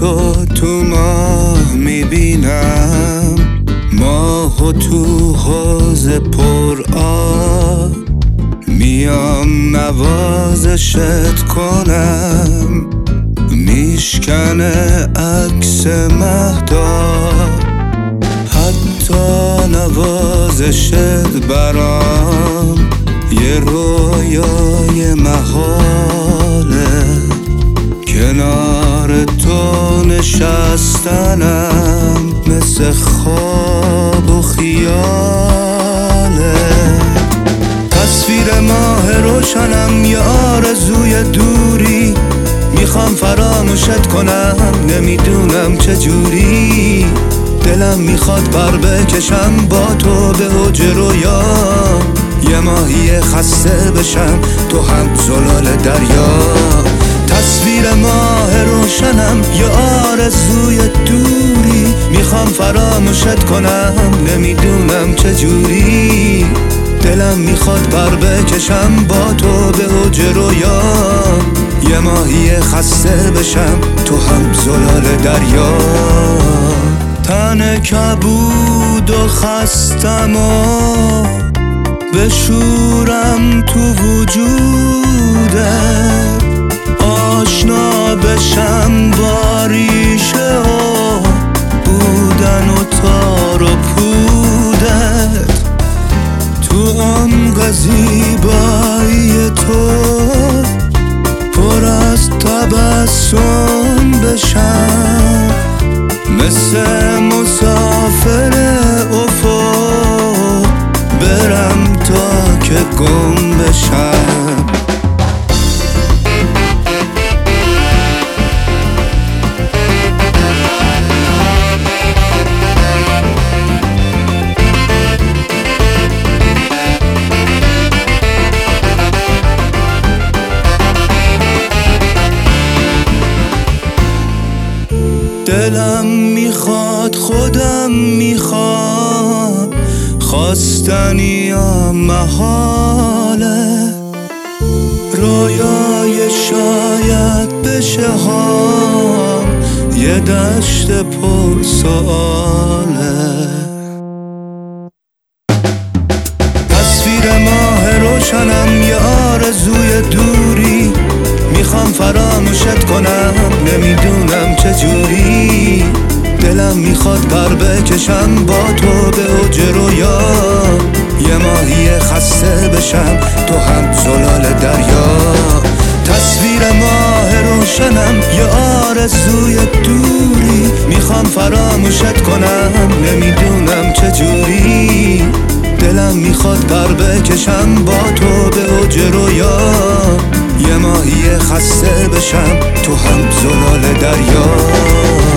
تو ماه میبینم، ماهو تو حوض پر آب، میام نوازشت کنم، میشکنه عکس مهتاب، حتی نوازشت برام یه رویای محاله، کنار تو نشستنم مثل خواب و خیاله. تصویر ماه روشنم یه آرزوی دوری، میخوام فراموشت کنم نمیدونم چجوری، دلم میخواد پر بکشم با تو به اوج رویام، یه ماهی خسته بشم تو هم زلال دریا. تصویر ماه روشنم یه آرزوی دوری، میخوام فراموشت کنم نمیدونم چجوری، دلم میخواد پر بکشم با تو به اوج رویام، یه ماهی خسته بشم تو هم زلال دریا. تن کبود و خستم و بشورم تو وجودت، آشنا بشم با ریشه و بودن و تار و پودت، تو عمق زیبایی تو پر از تبسم بشم، مثل مسافر افق برم تا که گم بشم. دلم میخواد خودم میخوام، خواستنی یا محاله، رویای شاید بشه ها یه دشت پر سؤاله. تصویر ماه روشنم یه آرزوی دوری، میخوام فراموشت کنم نمیدونم چجوری، دلم میخواد پر بکشم با تو به اوج رویا، یه ماهی خسته بشم تو هم زلال دریا. تصویر ماه روشنم یه آرزوی دوری، میخوام فراموشت کنم نمیدونم چجوری، دلم میخواد پر بکشم با تو به اوج رویا، یه ماهی خسته بشم تو هم زلال دریا.